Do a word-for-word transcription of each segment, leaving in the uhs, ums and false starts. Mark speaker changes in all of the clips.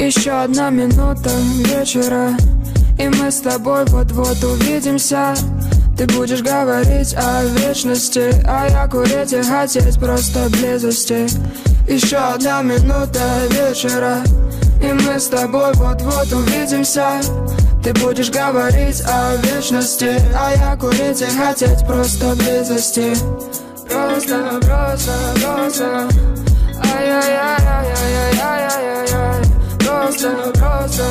Speaker 1: Еще одна минута вечера, и мы с тобой вот-вот увидимся. Ты будешь говорить о вечности, а я курить и хотеть просто близости. Еще одна минута вечера, и мы с тобой вот-вот увидимся. Ты будешь говорить о вечности, а я курить и хотеть просто близости. Просто, просто, просто. Ай-яй-яй-яй-яй-яй-яй-яй. Просто, просто.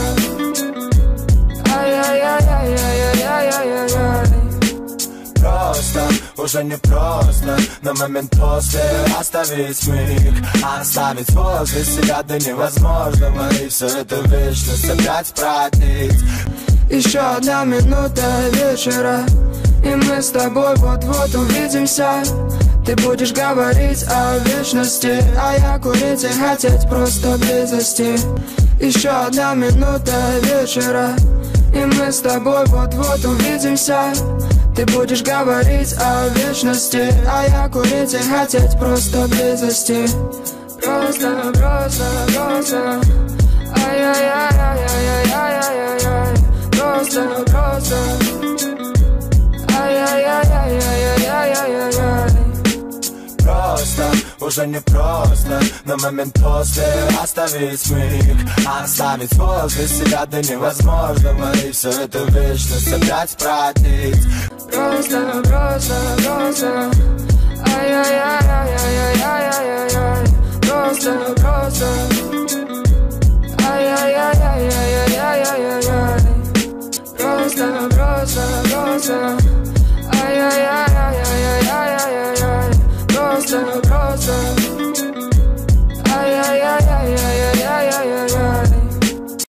Speaker 1: Ай-яй-яй-яй-яй-яй-яй-яй.
Speaker 2: Просто, уже не просто на момент после оставить миг, оставить возле себя до невозможного, и все это вечность опять продлить.
Speaker 1: Еще одна минута вечера, и мы с тобой вот-вот увидимся. Ты будешь говорить о вечности, а я курить и хотеть просто близости. Еще одна минута вечера, и мы с тобой вот-вот увидимся. Ты будешь говорить о вечности, а я курить и хотеть просто близости. Просто, просто, просто. Ай-яй-яй-яй-яй-яй-яй-яй. Просто, просто. Ай-яй-яй-яй-яй-яй-яй-яй.
Speaker 2: Просто, уже не просто на момент после оставить миг, оставить возле себя до невозможного, и все это вечность опять продлить.
Speaker 1: Просто, просто, просто. Ай-яй-яй-яй-яй-яй-яй-яй. Просто, просто. Ай-яй-яй-яй-яй-яй-яй-яй. Просто, просто, просто. Ай-яй-яй-яй-яй-яй-яй-яй. Просто,